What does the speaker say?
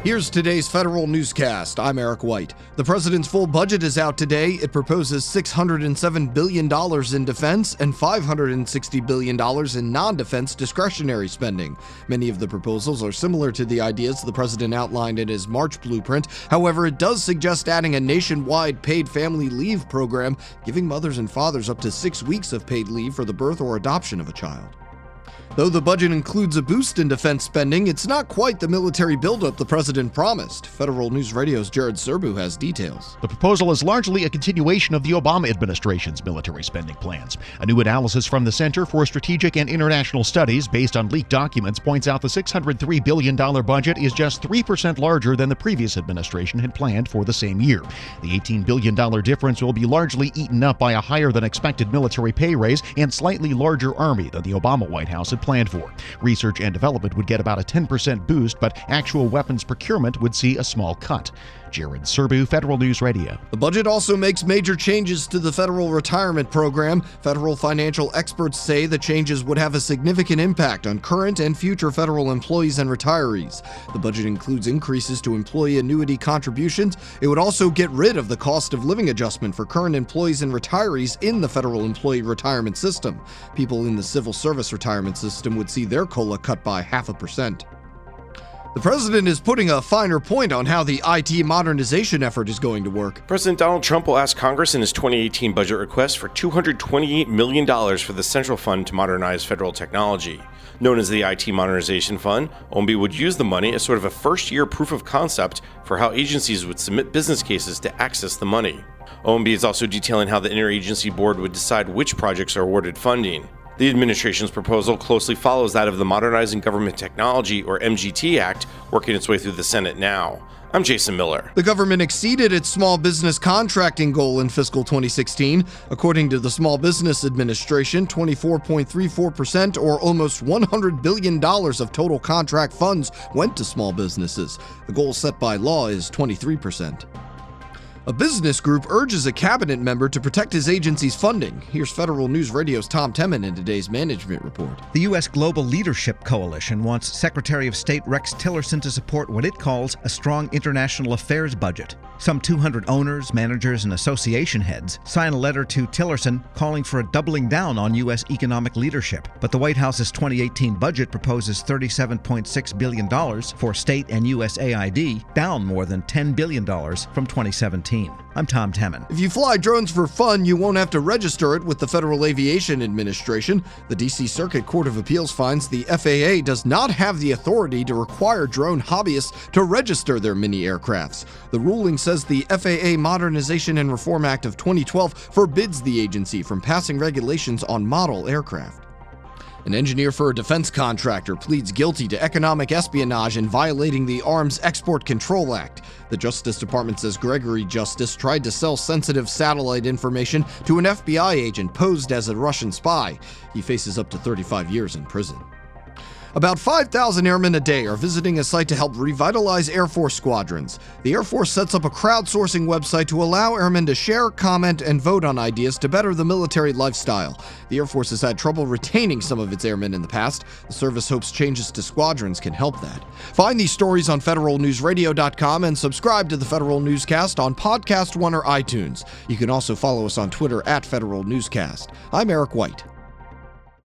Here's today's federal newscast. I'm Eric White. The president's full budget is out today. It proposes $607 billion in defense and $560 billion in non-defense discretionary spending. Many of the proposals are similar to the ideas the president outlined in his March blueprint. However, it does suggest adding a nationwide paid family leave program, giving mothers and fathers up to 6 weeks of paid leave for the birth or adoption of a child. Though the budget includes a boost in defense spending, it's not quite the military buildup the president promised. Federal News Radio's Jared Serbu has details. The proposal is largely a continuation of the Obama administration's military spending plans. A new analysis from the Center for Strategic and International Studies, based on leaked documents, points out the $603 billion budget is just 3% larger than the previous administration had planned for the same year. The $18 billion difference will be largely eaten up by a higher-than-expected military pay raise and slightly larger army than the Obama White House had planned for. Research and development would get about a 10% boost, but actual weapons procurement would see a small cut. Jared Serbu, Federal News Radio. The budget also makes major changes to the federal retirement program. Federal financial experts say the changes would have a significant impact on current and future federal employees and retirees. The budget includes increases to employee annuity contributions. It would also get rid of the cost of living adjustment for current employees and retirees in the federal employee retirement system. People in the civil service retirement system would see their COLA cut by 0.5%. The president is putting a finer point on how the IT modernization effort is going to work. President Donald Trump will ask Congress in his 2018 budget request for $228 million for the Central Fund to modernize federal technology. Known as the IT Modernization Fund, OMB would use the money as sort of a first-year proof of concept for how agencies would submit business cases to access the money. OMB is also detailing how the Interagency Board would decide which projects are awarded funding. The administration's proposal closely follows that of the Modernizing Government Technology, or MGT Act, working its way through the Senate now. I'm Jason Miller. The government exceeded its small business contracting goal in fiscal 2016. According to the Small Business Administration, 24.34%, or almost $100 billion of total contract funds went to small businesses. The goal set by law is 23%. A business group urges a cabinet member to protect his agency's funding. Here's Federal News Radio's Tom Temin in today's management report. The U.S. Global Leadership Coalition wants Secretary of State Rex Tillerson to support what it calls a strong international affairs budget. Some 200 owners, managers, and association heads sign a letter to Tillerson calling for a doubling down on U.S. economic leadership. But the White House's 2018 budget proposes $37.6 billion for state and USAID, down more than $10 billion from 2017. I'm Tom Temin. If you fly drones for fun, you won't have to register it with the Federal Aviation Administration. The D.C. Circuit Court of Appeals finds the FAA does not have the authority to require drone hobbyists to register their mini aircrafts. The ruling says the FAA Modernization and Reform Act of 2012 forbids the agency from passing regulations on model aircraft. An engineer for a defense contractor pleads guilty to economic espionage and violating the Arms Export Control Act. The Justice Department says Gregory Justice tried to sell sensitive satellite information to an FBI agent posed as a Russian spy. He faces up to 35 years in prison. About 5,000 airmen a day are visiting a site to help revitalize Air Force squadrons. The Air Force sets up a crowdsourcing website to allow airmen to share, comment, and vote on ideas to better the military lifestyle. The Air Force has had trouble retaining some of its airmen in the past. The service hopes changes to squadrons can help that. Find these stories on federalnewsradio.com and subscribe to the Federal Newscast on Podcast One or iTunes. You can also follow us on Twitter @Federal Newscast. I'm Eric White.